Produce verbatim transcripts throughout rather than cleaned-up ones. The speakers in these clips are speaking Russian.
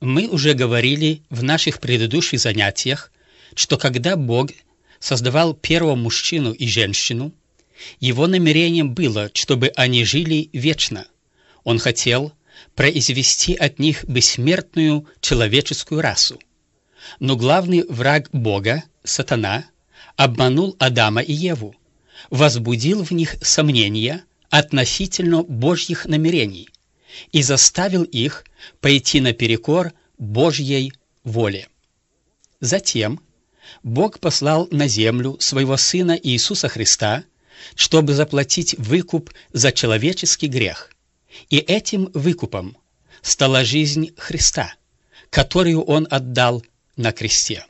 Мы уже говорили в наших предыдущих занятиях, что когда Бог создавал первого мужчину и женщину, Его намерением было, чтобы они жили вечно. Он хотел произвести от них бессмертную человеческую расу. Но главный враг Бога, Сатана, обманул Адама и Еву, возбудил в них сомнения относительно Божьих намерений и заставил их пойти наперекор Божьей воле. Затем Бог послал на землю Своего Сына Иисуса Христа, чтобы заплатить выкуп за человеческий грех. И этим выкупом стала жизнь Христа, которую Он отдал на кресте.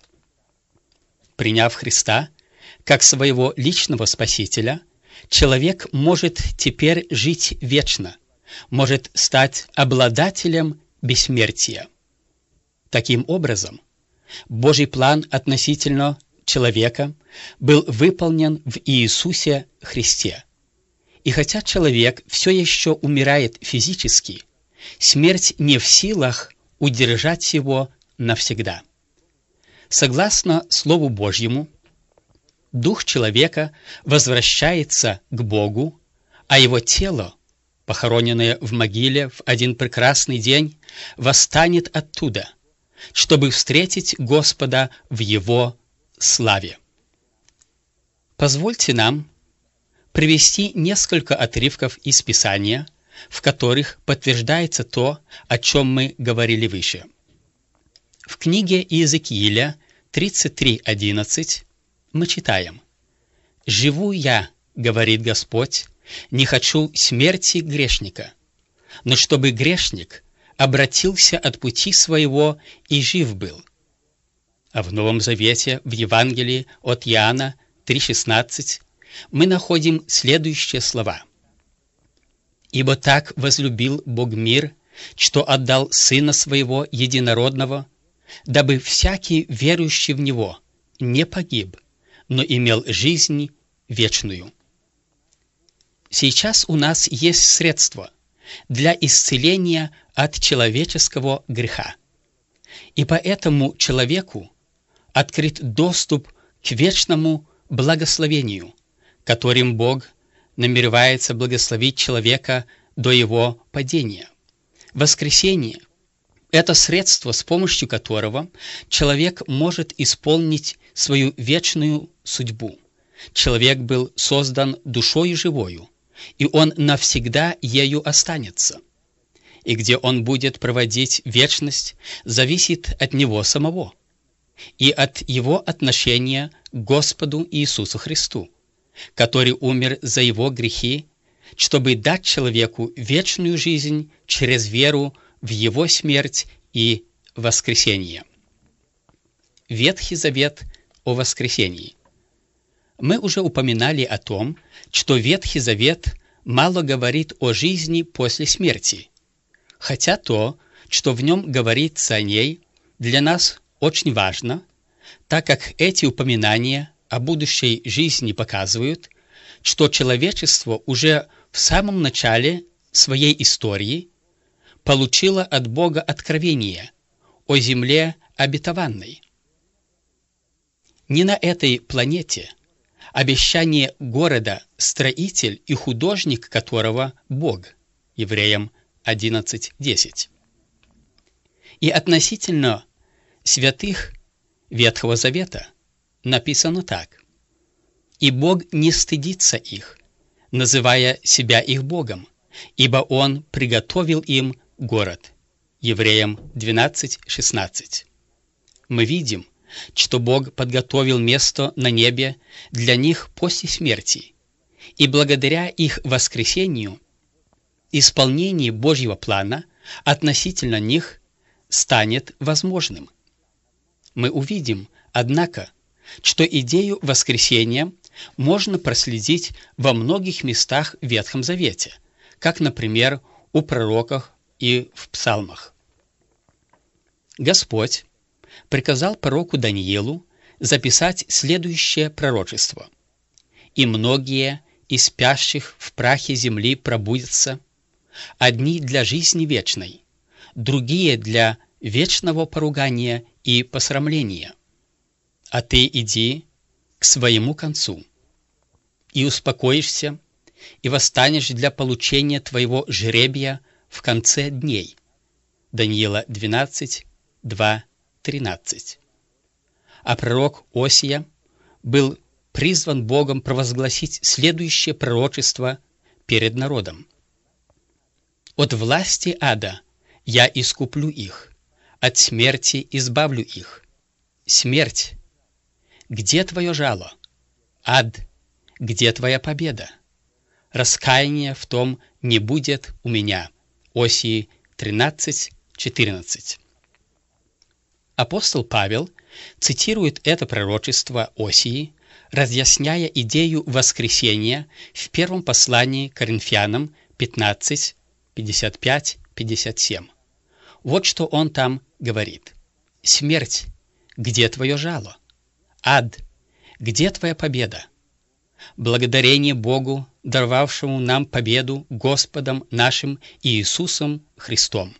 Приняв Христа как своего личного Спасителя, человек может теперь жить вечно, может стать обладателем бессмертия. Таким образом, Божий план относительно человека был выполнен в Иисусе Христе. И хотя человек все еще умирает физически, смерть не в силах удержать его навсегда. Согласно Слову Божьему, дух человека возвращается к Богу, а его тело, похороненное в могиле в один прекрасный день, восстанет оттуда, чтобы встретить Господа в Его славе. Позвольте нам привести несколько отрывков из Писания, в которых подтверждается то, о чем мы говорили выше. В книге Иезекииля тридцать три одиннадцать мы читаем: «Живу я, говорит Господь, не хочу смерти грешника, но чтобы грешник обратился от пути своего и жив был». А в Новом Завете, в Евангелии от Иоанна три шестнадцать, мы находим следующие слова: «Ибо так возлюбил Бог мир, что отдал Сына Своего Единородного, дабы всякий верующий в Него не погиб, но имел жизнь вечную». Сейчас у нас есть средство для исцеления от человеческого греха. И поэтому человеку открыт доступ к вечному благословению, которым Бог намеревается благословить человека до его падения. Воскресение – это средство, с помощью которого человек может исполнить свою вечную судьбу. Человек был создан душою живою, и он навсегда ею останется. И где он будет проводить вечность, зависит от него самого и от его отношения к Господу Иисусу Христу, который умер за его грехи, чтобы дать человеку вечную жизнь через веру в его смерть и воскресение. Ветхий Завет о воскресении. Мы уже упоминали о том, что Ветхий Завет мало говорит о жизни после смерти, хотя то, что в нем говорится о ней, для нас очень важно, так как эти упоминания о будущей жизни показывают, что человечество уже в самом начале своей истории получило от Бога откровение о земле обетованной. Не на этой планете обещание города, строитель и художник которого Бог, Евреям одиннадцать десять. И относительно святых Ветхого Завета написано так: «И Бог не стыдится их, называя себя их Богом, ибо Он приготовил им город». Евреям двенадцать шестнадцать. Мы видим, что Бог подготовил место на небе для них после смерти, и благодаря их воскресению исполнение Божьего плана относительно них станет возможным. Мы увидим, однако, что идею воскресения можно проследить во многих местах в Ветхом Завете, как, например, у пророков и в псалмах. Господь приказал пророку Даниилу записать следующее пророчество: «И многие из спящих в прахе земли пробудятся, одни для жизни вечной, другие для вечного поругания и посрамления. А ты иди к своему концу, и успокоишься, и восстанешь для получения твоего жребия в конце дней». Даниила двенадцать, два, тринадцать. А пророк Осия был призван Богом провозгласить следующее пророчество перед народом. «От власти ада я искуплю их, от смерти избавлю их. Смерть, где твое жало? Ад, где твоя победа? Раскаяния в том не будет у меня». Осии тринадцать, четырнадцать. Апостол Павел цитирует это пророчество Осии, разъясняя идею воскресения в первом послании к Коринфянам пятнадцать, пятьдесят пять, пятьдесят семь. Вот что он там говорит. «Смерть, где твое жало? Ад, где твоя победа? Благодарение Богу, даровавшему нам победу Господом нашим Иисусом Христом».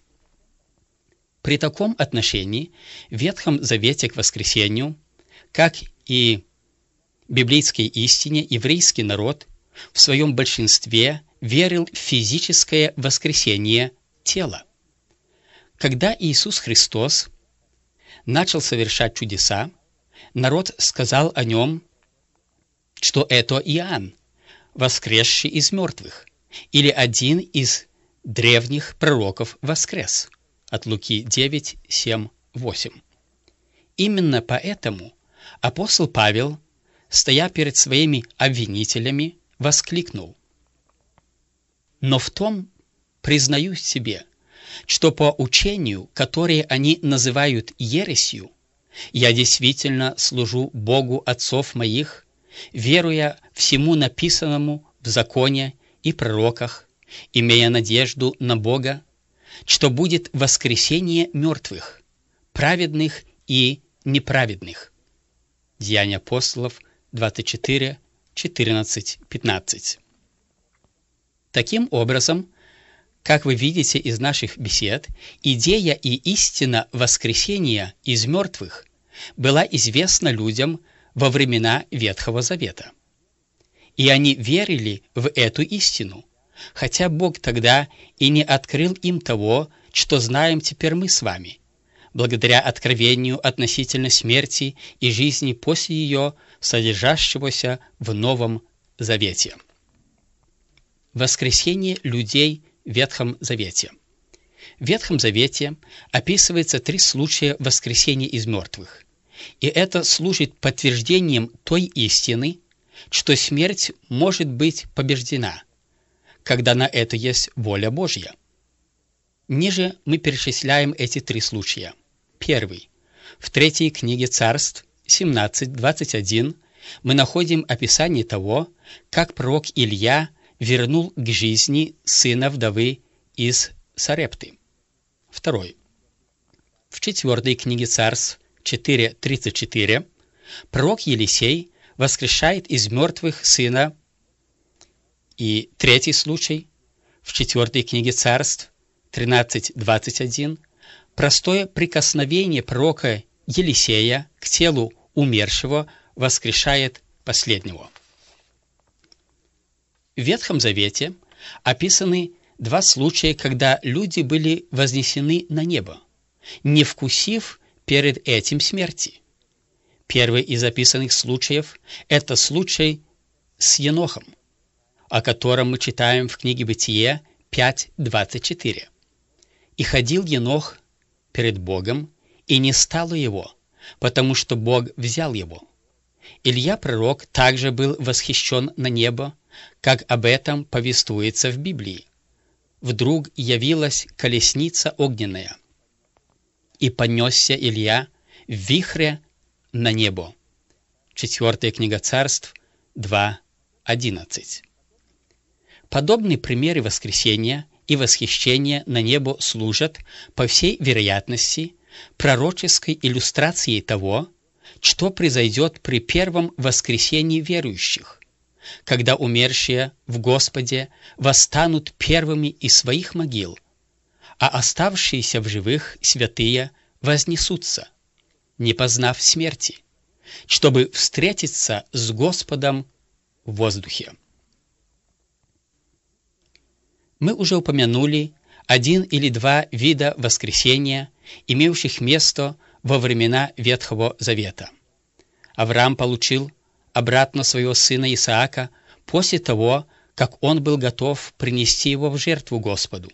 При таком отношении в Ветхом Завете к воскресению, как и библейской истине, еврейский народ в своем большинстве верил в физическое воскресение тела. Когда Иисус Христос начал совершать чудеса, народ сказал о нем, что это Иоанн, воскресший из мертвых, или один из древних пророков воскрес. От Луки девять, семь, восемь. Именно поэтому апостол Павел, стоя перед своими обвинителями, воскликнул: «Но в том признаюсь себе, что по учению, которое они называют ересью, я действительно служу Богу отцов моих, веруя всему написанному в законе и пророках, имея надежду на Бога, что будет воскресение мертвых, праведных и неправедных». Деяния апостолов двадцать четыре, четырнадцать, пятнадцать. Таким образом, как вы видите из наших бесед, идея и истина воскресения из мертвых была известна людям во времена Ветхого Завета. И они верили в эту истину, хотя Бог тогда и не открыл им того, что знаем теперь мы с вами, благодаря откровению относительно смерти и жизни после ее, содержащегося в Новом Завете. Воскресение людей в Ветхом Завете. В Ветхом Завете описывается три случая воскресения из мертвых, и это служит подтверждением той истины, что смерть может быть побеждена, когда на это есть воля Божья. Ниже мы перечисляем эти три случая. Первый. В третьей книге Царств семнадцать, двадцать один мы находим описание того, как пророк Илья вернул к жизни сына вдовы из Сарепты. Второй. В четвертой книге Царств четыре, тридцать четыре пророк Елисей воскрешает из мертвых сына. И третий случай в четвертой книге Царств тринадцать, двадцать один простое прикосновение пророка Елисея к телу умершего воскрешает последнего. В Ветхом Завете описаны два случая, когда люди были вознесены на небо, не вкусив перед этим смерти. Первый из описанных случаев – это случай с Енохом, о котором мы читаем в книге Бытие пять, двадцать четыре. «И ходил Енох перед Богом, и не стало его, потому что Бог взял его». Илья пророк также был восхищен на небо, как об этом повествуется в Библии. Вдруг явилась колесница огненная, и понесся Илья в вихре на небо. Четвертая книга Царств два, одиннадцать. Подобные примеры воскресения и восхищения на небо служат, по всей вероятности, пророческой иллюстрацией того, что произойдет при первом воскресении верующих, когда умершие в Господе восстанут первыми из своих могил, а оставшиеся в живых святые вознесутся, не познав смерти, чтобы встретиться с Господом в воздухе. Мы уже упомянули один или два вида воскресения, имевших место во времена Ветхого Завета. Авраам получил обратно своего сына Исаака после того, как он был готов принести его в жертву Господу.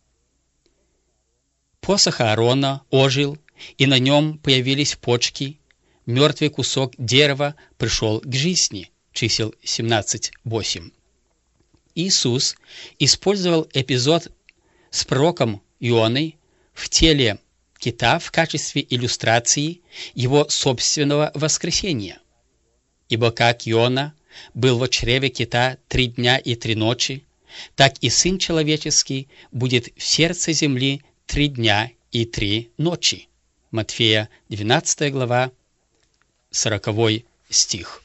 Посох Аарона ожил, и на нем появились почки, мертвый кусок дерева пришел к жизни. Чисел семнадцать восемь. Иисус использовал эпизод с пророком Ионой в теле кита в качестве иллюстрации его собственного воскресения. Ибо как Иона был во чреве кита три дня и три ночи, так и Сын Человеческий будет в сердце земли три дня и три ночи. Матфея двенадцатая глава, сороковой стих.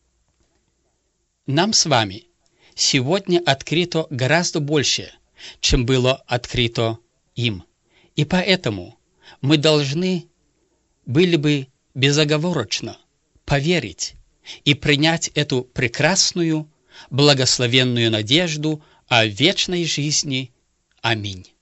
Нам с вами сегодня открыто гораздо больше, чем было открыто им. И поэтому мы должны были бы безоговорочно поверить и принять эту прекрасную, благословенную надежду о вечной жизни. Аминь.